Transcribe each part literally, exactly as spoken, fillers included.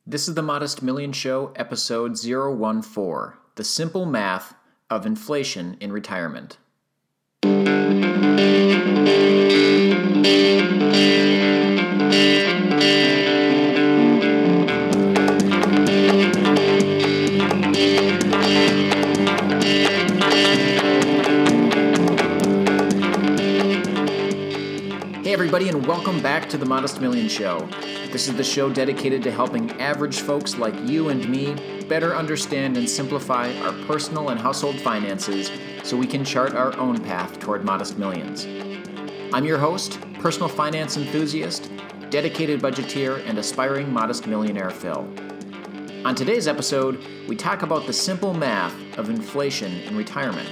This is the Modest Million Show, episode zero one four, The Simple Math of Inflation in Retirement. Hey everybody, and welcome back to the Modest Million Show. This is the show dedicated to helping average folks like you and me better understand and simplify our personal and household finances so we can chart our own path toward modest millions. I'm your host, personal finance enthusiast, dedicated budgeteer, and aspiring modest millionaire Phil. On today's episode, we talk about the simple math of inflation in retirement.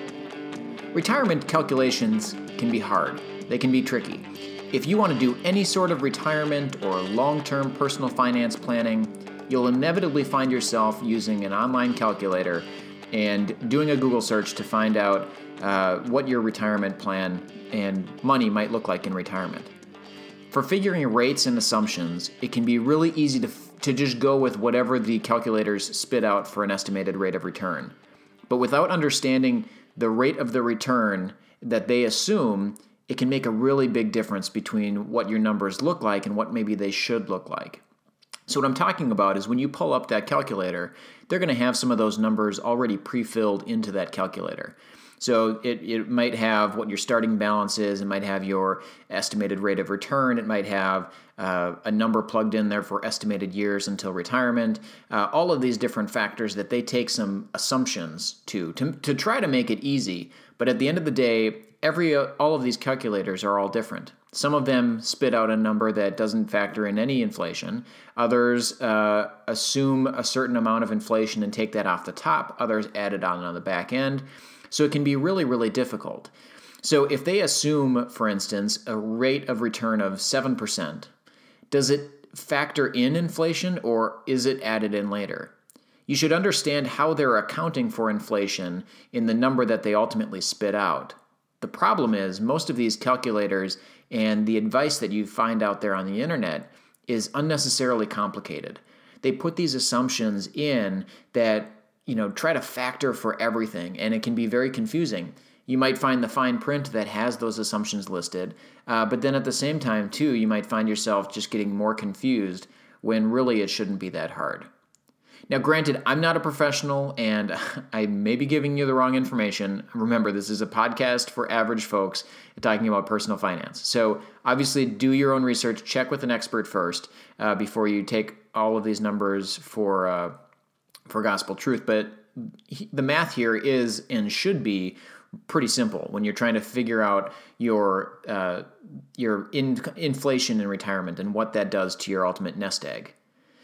Retirement calculations can be hard. They can be tricky. If you want to do any sort of retirement or long-term personal finance planning, you'll inevitably find yourself using an online calculator and doing a Google search to find out uh, what your retirement plan and money might look like in retirement. For figuring rates and assumptions, it can be really easy to, to just go with whatever the calculators spit out for an estimated rate of return. But without understanding the rate of the return that they assume, it can make a really big difference between what your numbers look like and what maybe they should look like. So what I'm talking about is when you pull up that calculator, they're going to have some of those numbers already pre-filled into that calculator. So it, it might have what your starting balance is, it might have your estimated rate of return, it might have uh, a number plugged in there for estimated years until retirement, uh, all of these different factors that they take some assumptions to, to, to try to make it easy. But at the end of the day, Every uh, all of these calculators are all different. Some of them spit out a number that doesn't factor in any inflation. Others uh, assume a certain amount of inflation and take that off the top. Others add it on on the back end. So it can be really, really difficult. So if they assume, for instance, a rate of return of seven percent, does it factor in inflation or is it added in later? You should understand how they're accounting for inflation in the number that they ultimately spit out. The problem is most of these calculators and the advice that you find out there on the internet is unnecessarily complicated. They put these assumptions in that, you know, try to factor for everything, and it can be very confusing. You might find the fine print that has those assumptions listed, uh, but then at the same time, too, you might find yourself just getting more confused when really it shouldn't be that hard. Now, granted, I'm not a professional, and I may be giving you the wrong information. Remember, this is a podcast for average folks talking about personal finance. So obviously, do your own research. Check with an expert first uh, before you take all of these numbers for uh, for gospel truth. But he, the math here is and should be pretty simple when you're trying to figure out your uh, your in, inflation in retirement and what that does to your ultimate nest egg.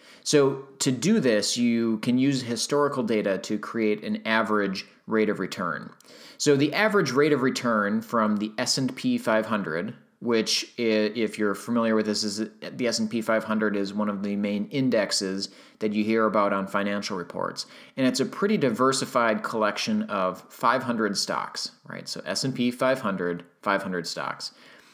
So to do this, you can use historical data to create an average rate of return. So the average rate of return from the S and P five hundred, which if you're familiar with this, is the S and P five hundred is one of the main indexes that you hear about on financial reports. And it's a pretty diversified collection of five hundred stocks, right? So S and P five hundred, five hundred stocks.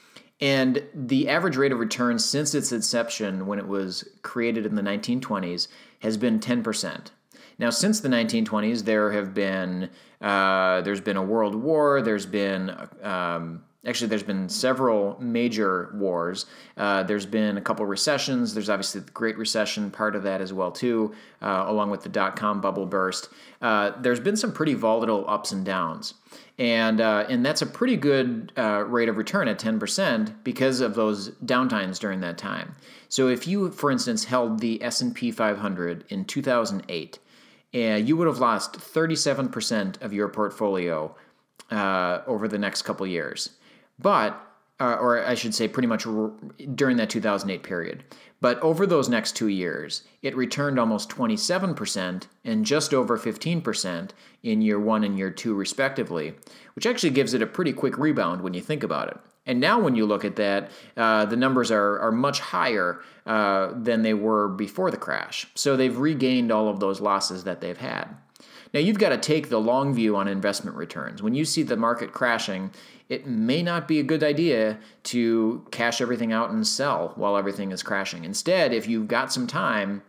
And the average rate of return since its inception, when it was created in the nineteen twenties, has been ten percent. Now, since the nineteen twenties, there have been uh, there's been a world war. There's been um, actually there's been several major wars. Uh, there's been a couple recessions. There's obviously the Great Recession, part of that as well too, uh, along with the dot-com bubble burst. Uh, there's been some pretty volatile ups and downs. And uh, and that's a pretty good uh, rate of return at ten percent because of those downtimes during that time. So if you, for instance, held the S and P five hundred in two thousand eight, uh, you would have lost thirty-seven percent of your portfolio uh, over the next couple years. But, uh, or I should say pretty much r- during that two thousand eight period. But over those next two years, it returned almost twenty-seven percent and just over fifteen percent in year one and year two, respectively, which actually gives it a pretty quick rebound when you think about it. And now when you look at that, uh, the numbers are, are much higher uh, than they were before the crash. So they've regained all of those losses that they've had. Now, you've got to take the long view on investment returns. When you see the market crashing, it may not be a good idea to cash everything out and sell while everything is crashing. Instead, if you've got some time,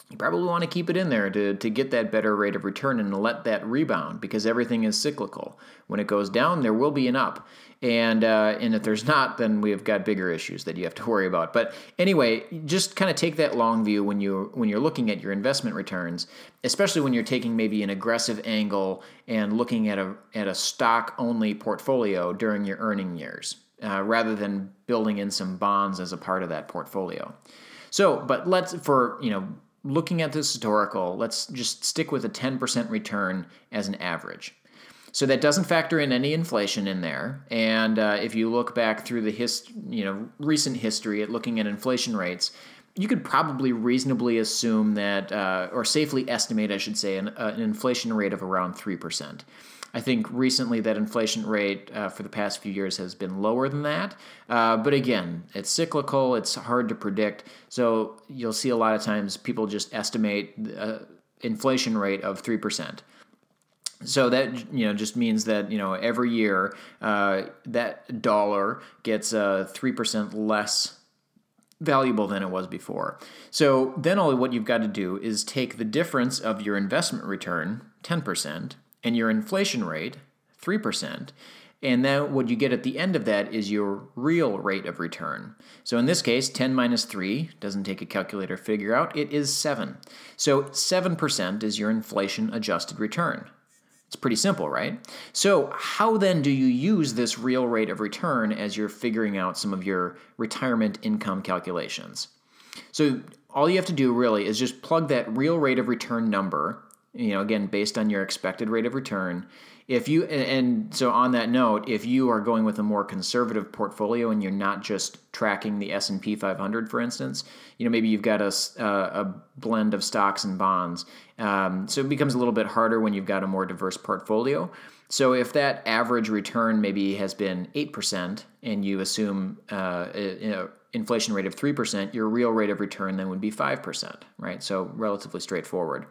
you probably want to keep it in there to, to get that better rate of return and let that rebound, because everything is cyclical. When it goes down, there will be an up. And uh, and if there's not, then we've got bigger issues that you have to worry about. But anyway, just kind of take that long view when you when you're looking at your investment returns, especially when you're taking maybe an aggressive angle and looking at a at a stock only portfolio during your earning years, uh, rather than building in some bonds as a part of that portfolio. So, but let's for you know. Looking at this historical, let's just stick with a ten percent return as an average. So that doesn't factor in any inflation in there. And uh, if you look back through the hist- you know, recent history at looking at inflation rates, you could probably reasonably assume that, uh, or safely estimate, I should say, an, uh, an inflation rate of around three percent. I think recently that inflation rate uh, for the past few years has been lower than that. Uh, but again, it's cyclical. It's hard to predict. So you'll see a lot of times people just estimate uh, inflation rate of three percent. So that, you know, just means that, you know, every year uh, that dollar gets uh, three percent less valuable than it was before. So then all what you've got to do is take the difference of your investment return, ten percent, and your inflation rate, three percent, and then what you get at the end of that is your real rate of return. So in this case, ten minus three, doesn't take a calculator to figure out, it is seven. So seven percent is your inflation-adjusted return. It's pretty simple, right? So how then do you use this real rate of return as you're figuring out some of your retirement income calculations? So all you have to do really is just plug that real rate of return number, you know, again, based on your expected rate of return. If you, and so on that note, if you are going with a more conservative portfolio and you're not just tracking the S and P five hundred, for instance, you know, maybe you've got a, a blend of stocks and bonds. Um, so it becomes a little bit harder when you've got a more diverse portfolio. So if that average return maybe has been eight percent and you assume uh, a, a inflation rate of three percent, your real rate of return then would be five percent, right? So relatively straightforward.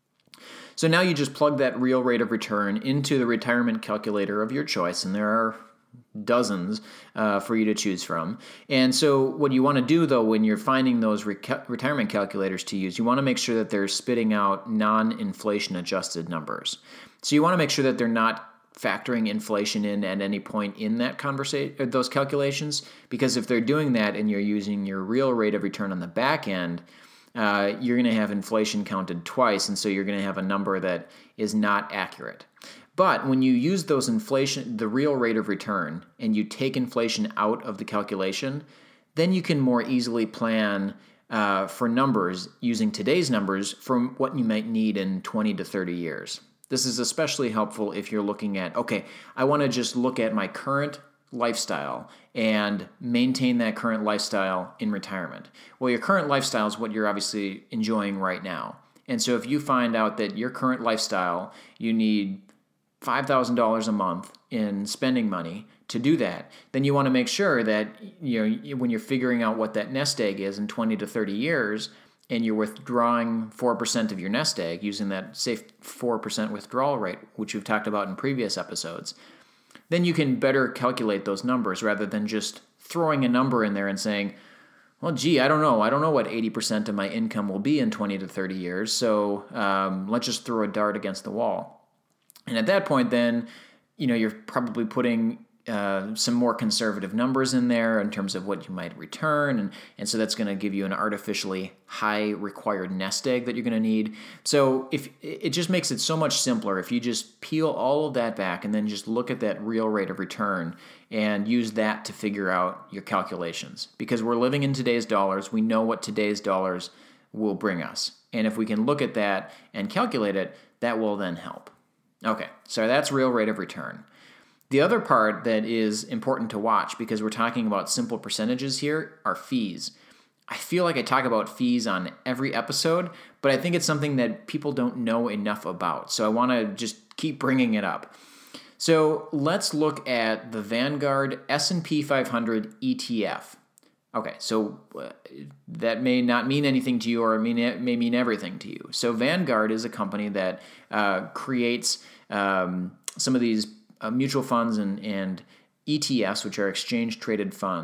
So now you just plug that real rate of return into the retirement calculator of your choice, and there are dozens uh, for you to choose from. And so what you want to do, though, when you're finding those re- retirement calculators to use, you want to make sure that they're spitting out non-inflation adjusted numbers. So you want to make sure that they're not factoring inflation in at any point in that conversation, those calculations, because if they're doing that and you're using your real rate of return on the back end, Uh, you're going to have inflation counted twice, and so you're going to have a number that is not accurate. But when you use those inflation, the real rate of return, and you take inflation out of the calculation, then you can more easily plan uh, for numbers using today's numbers from what you might need in twenty to thirty years. This is especially helpful if you're looking at, okay, I want to just look at my current lifestyle and maintain that current lifestyle in retirement. Well, your current lifestyle is what you're obviously enjoying right now. And so if you find out that your current lifestyle, you need five thousand dollars a month in spending money to do that, then you want to make sure that, you know, when you're figuring out what that nest egg is in twenty to thirty years, and you're withdrawing four percent of your nest egg using that safe four percent withdrawal rate, which we've talked about in previous episodes, then you can better calculate those numbers rather than just throwing a number in there and saying, well, gee, I don't know. I don't know what eighty percent of my income will be in twenty to thirty years, so um, let's just throw a dart against the wall. And at that point, then, you know, you're probably putting uh, some more conservative numbers in there in terms of what you might return, and, and so that's going to give you an artificially high required nest egg that you're going to need. So if it just makes it so much simpler if you just peel all of that back and then just look at that real rate of return and use that to figure out your calculations. Because we're living in today's dollars, we know what today's dollars will bring us. And if we can look at that and calculate it, that will then help. Okay, so that's real rate of return. The other part that is important to watch, because we're talking about simple percentages here, are fees. I feel like I talk about fees on every episode, but I think it's something that people don't know enough about. So I want to just keep bringing it up. So let's look at the Vanguard S and P five hundred E T F. Okay, so uh, that may not mean anything to you, or it may, it may mean everything to you. So Vanguard is a company that uh, creates um, some of these uh, mutual funds and, and E T Fs, which are exchange-traded funds.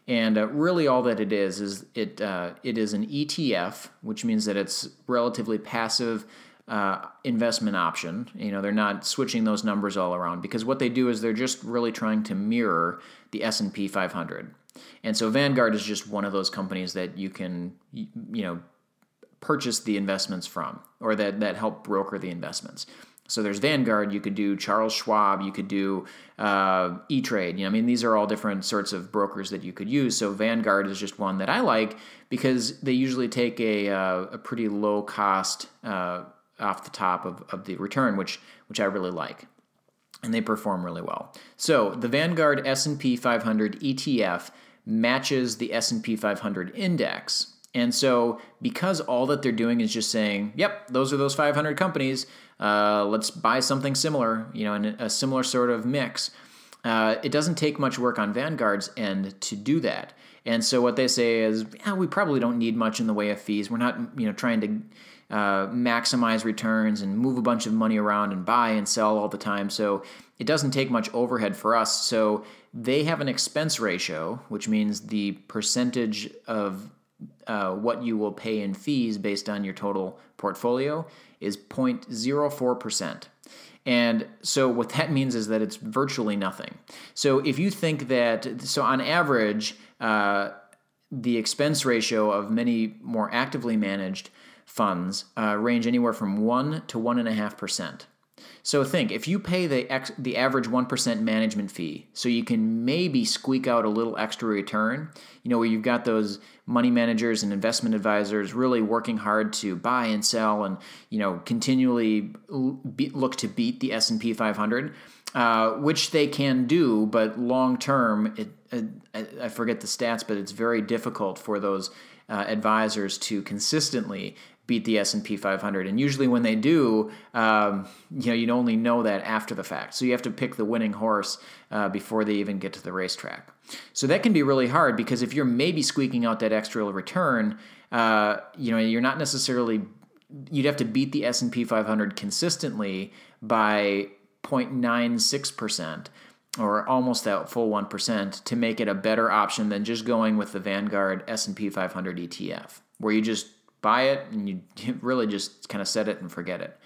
And uh, really all that it is is it uh, it is an E T F, which means that it's relatively passive uh, investment option. You know, they're not switching those numbers all around, because what they do is they're just really trying to mirror the S and P five hundred. And so Vanguard is just one of those companies that you can, you know, purchase the investments from, or that, that help broker the investments. So there's Vanguard, you could do Charles Schwab, you could do uh, E-Trade. You know, I mean, these are all different sorts of brokers that you could use. So Vanguard is just one that I like because they usually take a, uh, a pretty low cost uh, off the top of, of the return, which which I really like. And they perform really well. So the Vanguard S and P five hundred E T F matches the S and P five hundred index. And so because all that they're doing is just saying, yep, those are those five hundred companies, uh, let's buy something similar, you know, in a similar sort of mix, uh, it doesn't take much work on Vanguard's end to do that. And so what they say is, yeah, we probably don't need much in the way of fees. We're not, you know, trying to uh, maximize returns and move a bunch of money around and buy and sell all the time. So it doesn't take much overhead for us. So they have an expense ratio, which means the percentage of uh, what you will pay in fees based on your total portfolio is zero point zero four percent. And so what that means is that it's virtually nothing. So if you think that, so on average, uh, the expense ratio of many more actively managed funds uh, range anywhere from one to one and a half percent. So think, if you pay the ex- the average one percent management fee, so you can maybe squeak out a little extra return, you know, where you've got those money managers and investment advisors really working hard to buy and sell and, you know, continually be- look to beat the S and P five hundred, uh, which they can do, but long term, it, it, I forget the stats, but it's very difficult for those uh, advisors to consistently beat the S and P five hundred. And usually when they do, um, you know, you'd only know that after the fact. So you have to pick the winning horse uh, before they even get to the racetrack. So that can be really hard, because if you're maybe squeaking out that extra return, uh, you know, you're not necessarily, you'd have to beat the S and P five hundred consistently by zero point nine six percent, or almost that full one percent, to make it a better option than just going with the Vanguard S and P five hundred E T F, where you just buy it and you really just kind of set it and forget it.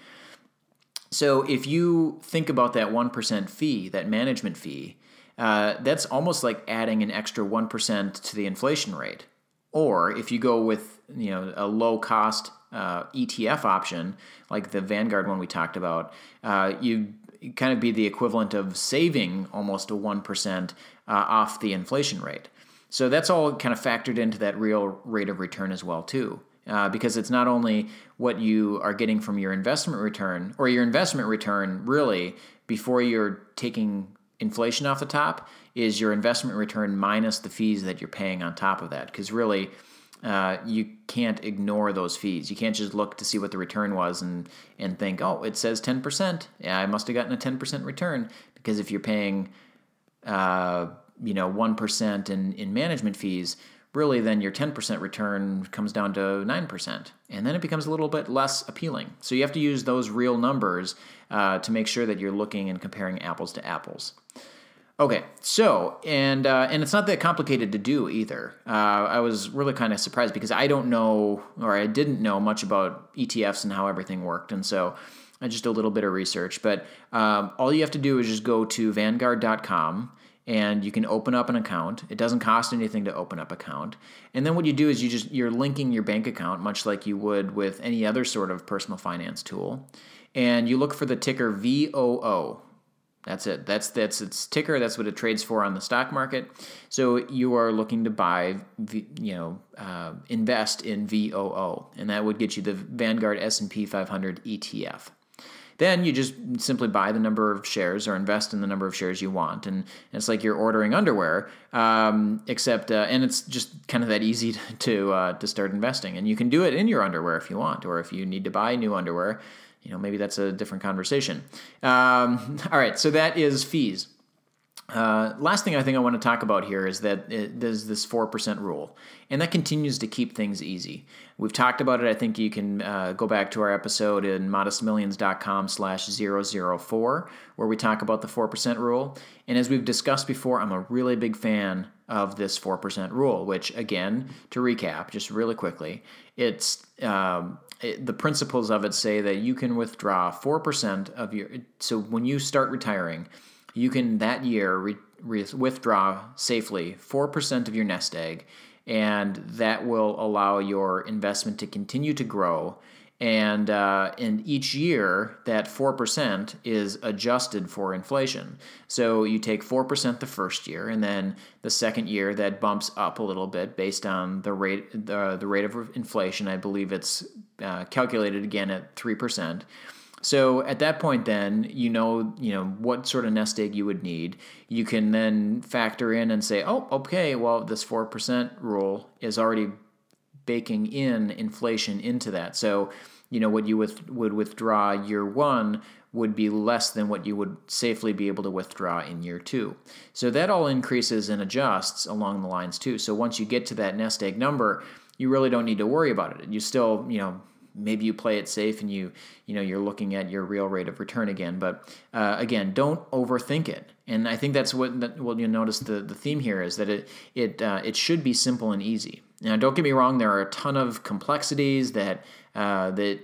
So if you think about that one percent fee, that management fee, uh, that's almost like adding an extra one percent to the inflation rate. Or if you go with, you know, a low cost uh, E T F option, like the Vanguard one we talked about, uh, you kind of be the equivalent of saving almost a one percent uh, off the inflation rate. So that's all kind of factored into that real rate of return as well, too. Uh, because it's not only what you are getting from your investment return, or your investment return really before you're taking inflation off the top, is your investment return minus the fees that you're paying on top of that. Because really, uh, you can't ignore those fees. You can't just look to see what the return was and, and think, oh, it says ten percent. Yeah, I must have gotten a ten percent return. Because if you're paying uh, you know, one percent in, in management fees, really then your ten percent return comes down to nine percent, and then it becomes a little bit less appealing. So you have to use those real numbers uh, to make sure that you're looking and comparing apples to apples. Okay, so, and uh, and it's not that complicated to do either. Uh, I was really kind of surprised because I don't know, or I didn't know much about E T Fs and how everything worked, and so I just did a little bit of research. But um, all you have to do is just go to vanguard dot com, and you can open up an account. It doesn't cost anything to open up an account. And then what you do is you just, you're linking your bank account, much like you would with any other sort of personal finance tool. And you look for the ticker V O O. That's it. That's that's its ticker. That's what it trades for on the stock market. So you are looking to buy, you know, uh, invest in V O O. And that would get you the Vanguard S and P five hundred E T F. Then you just simply buy the number of shares or invest in the number of shares you want. And it's like you're ordering underwear, um, except, uh, and it's just kind of that easy to to, uh, to start investing. And you can do it in your underwear if you want, or if you need to buy new underwear, you know, maybe that's a different conversation. Um, all right, so that is fees. Uh, last thing I think I want to talk about here is that it, there's this four percent rule, and that continues to keep things easy. We've talked about it. I think you can uh, go back to our episode in modestmillions.com slash 004, where we talk about the four percent rule. And as we've discussed before, I'm a really big fan of this four percent rule, which, again, to recap just really quickly, it's um, it, the principles of it say that you can withdraw four percent of your, so when you start retiring, you can that year re, re, withdraw safely four percent of your nest egg, and that will allow your investment to continue to grow. And uh, and each year, that four percent is adjusted for inflation. So you take four percent the first year, and then the second year, that bumps up a little bit based on the rate the, the rate of inflation. I believe it's uh, calculated again at three percent. So at that point, then, you know, you know what sort of nest egg you would need. You can then factor in and say, oh, okay, well, this four percent rule is already baking in inflation into that. So, you know, what you with, would withdraw year one would be less than what you would safely be able to withdraw in year two. So that all increases and adjusts along the lines too. So once you get to that nest egg number, you really don't need to worry about it. You still, you know, maybe you play it safe and you, you know, you're looking at your real rate of return again. But uh, again, don't overthink it. And I think that's what, that, well, you notice the, the theme here is that it it uh, it should be simple and easy. Now, don't get me wrong, there are a ton of complexities that uh, that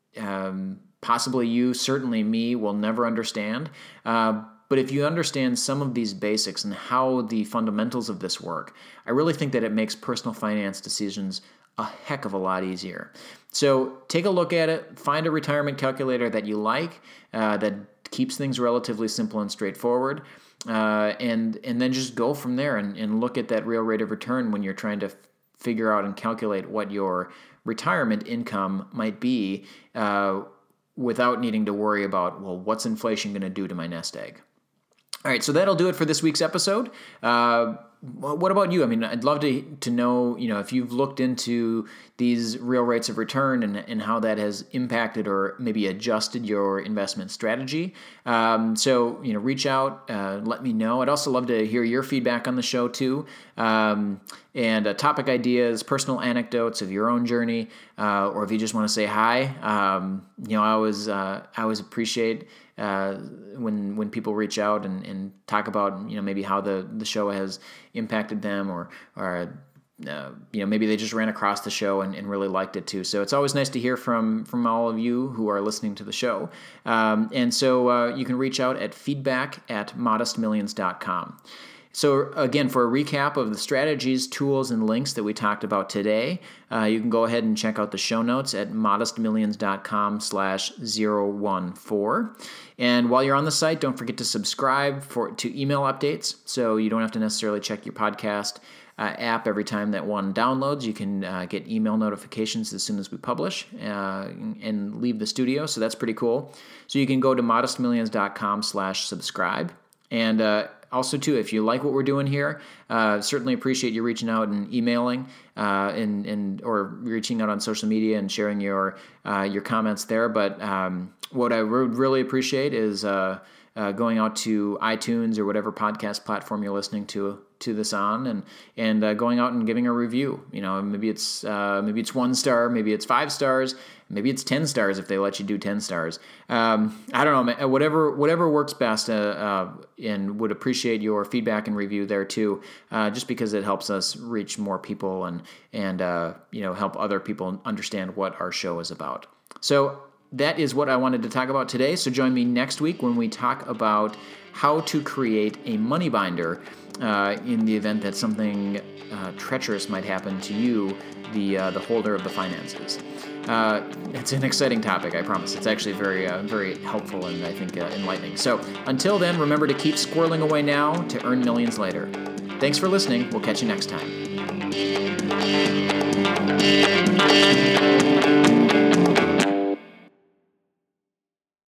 um, possibly you, certainly me, will never understand. Uh, but if you understand some of these basics and how the fundamentals of this work, I really think that it makes personal finance decisions a heck of a lot easier. So take a look at it, find a retirement calculator that you like, uh, that keeps things relatively simple and straightforward, uh, and and then just go from there and, and look at that real rate of return when you're trying to f- figure out and calculate what your retirement income might be uh, without needing to worry about, well, what's inflation going to do to my nest egg? All right, so that'll do it for this week's episode. Uh, what about you? I mean, I'd love to to know, you know, if you've looked into these real rates of return and, and how that has impacted or maybe adjusted your investment strategy. Um, so, you know, reach out, uh, let me know. I'd also love to hear your feedback on the show too, um, and uh, topic ideas, personal anecdotes of your own journey, uh, or if you just want to say hi. Um, you know, I always uh, I always appreciate Uh, when when people reach out and, and talk about, you know, maybe how the, the show has impacted them, or or uh, you know, maybe they just ran across the show and, and really liked it too. So it's always nice to hear from from all of you who are listening to the show. Um, and so uh, you can reach out at feedback at modest millions dot com. So again, for a recap of the strategies, tools, and links that we talked about today, uh, you can go ahead and check out the show notes at modestmillions.com slash 014. And while you're on the site, don't forget to subscribe for to email updates, so you don't have to necessarily check your podcast uh, app every time that one downloads. You can uh, get email notifications as soon as we publish uh, and leave the studio, so that's pretty cool. So you can go to modestmillions.com slash subscribe. And uh, also, too, if you like what we're doing here, uh, certainly appreciate you reaching out and emailing, uh, and and or reaching out on social media and sharing your uh, your comments there. But um, what I would really appreciate is uh, uh, going out to iTunes or whatever podcast platform you're listening to to this on, and and uh, going out and giving a review. You know, maybe it's uh, maybe it's one star, maybe it's five stars. Maybe it's ten stars if they let you do ten stars. Um, I don't know, whatever whatever works best, uh, uh, and would appreciate your feedback and review there too, uh, just because it helps us reach more people and and uh, you know, help other people understand what our show is about. So that is what I wanted to talk about today. So join me next week when we talk about how to create a money binder uh, in the event that something uh, treacherous might happen to you, the uh, the holder of the finances. Uh, it's an exciting topic, I promise. It's actually very, uh, very helpful and I think uh, enlightening. So until then, remember to keep squirreling away now to earn millions later. Thanks for listening. We'll catch you next time.